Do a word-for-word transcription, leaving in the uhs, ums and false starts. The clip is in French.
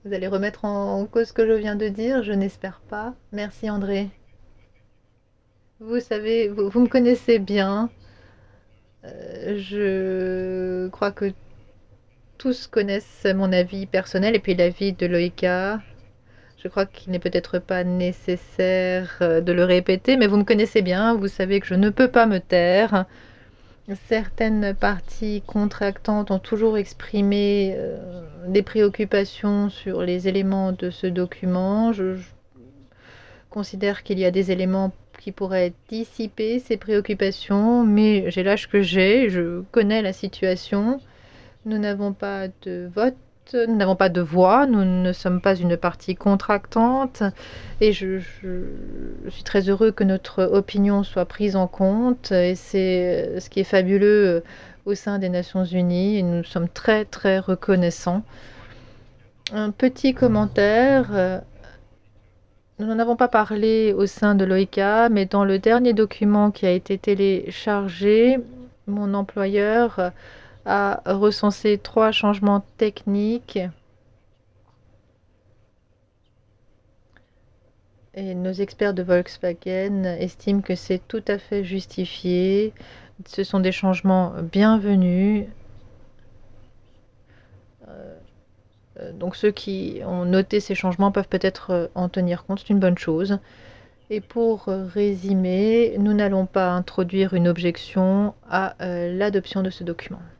Vous allez remettre en cause ce que je viens de dire? Je n'espère pas. Merci André. Vous savez, vous, vous me connaissez bien. Euh, je crois que tous connaissent mon avis personnel et puis l'avis de Loïka. Je crois qu'il n'est peut-être pas nécessaire euh, de le répéter, mais vous me connaissez bien. Vous savez que je ne peux pas me taire. Certaines parties contractantes ont toujours exprimé euh, des préoccupations sur les éléments de ce document. Je, je considère qu'il y a des éléments qui pourraient dissiper ces préoccupations, mais j'ai l'âge que j'ai, je connais la situation. Nous n'avons pas de vote, nous n'avons pas de voix, nous ne sommes pas une partie contractante et je, je- je suis très heureux que notre opinion soit prise en compte et c'est euh, ce qui est fabuleux euh, au sein des Nations Unies et nous sommes très très reconnaissants. Un petit commentaire, euh, nous n'en avons pas parlé au sein de l'OICA, mais dans le dernier document qui a été téléchargé, mon employeur euh, a recensé trois changements techniques et nos experts de Volkswagen estiment que c'est tout à fait justifié. Ce sont des changements bienvenus. Euh, euh, donc ceux qui ont noté ces changements peuvent peut-être euh, en tenir compte, c'est une bonne chose. Et pour euh, résumer, nous n'allons pas introduire une objection à euh, l'adoption de ce document.